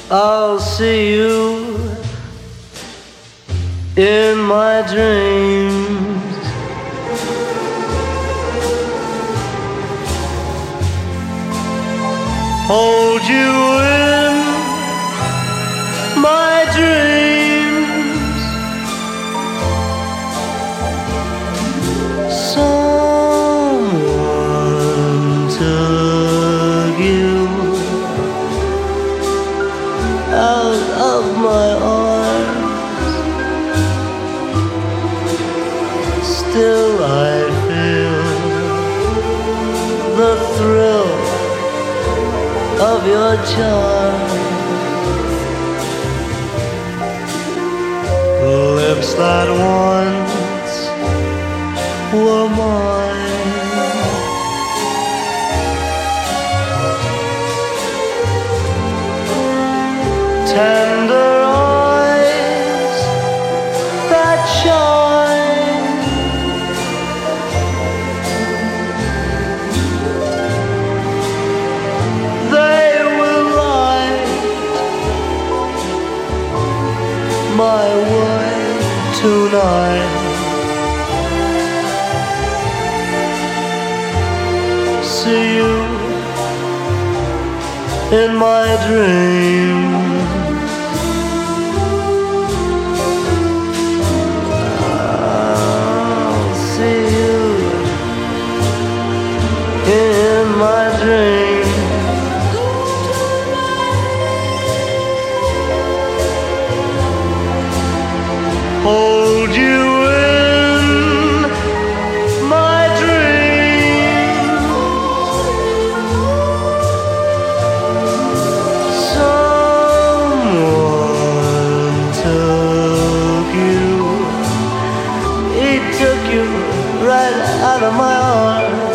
I'll see you in my dreams. Hold you in my dreams. Someone took you out of my arms. Still I feel the thrill of your charm. Lips that once were mine. Tender eyes that shine. They will light my way tonight. See you in my dreams. I'll see you in my dreams. Hold you in my dreams. Someone took you. He took you right out of my arms.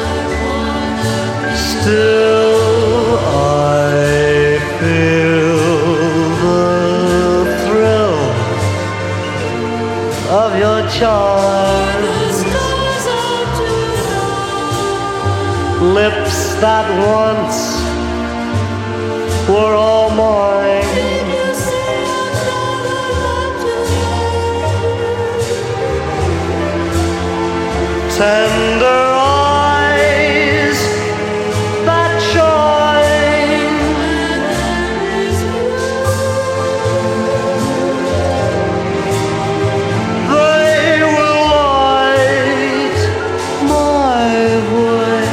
Still I feel the thrill of your charms. Lips that once were all mine. Tender eyes that shine. They will light my way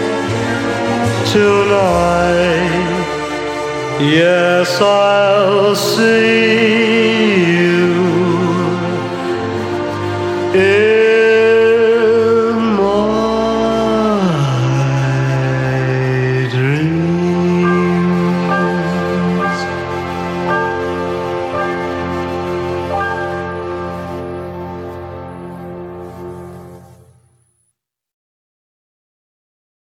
tonight. Yes, I'll see you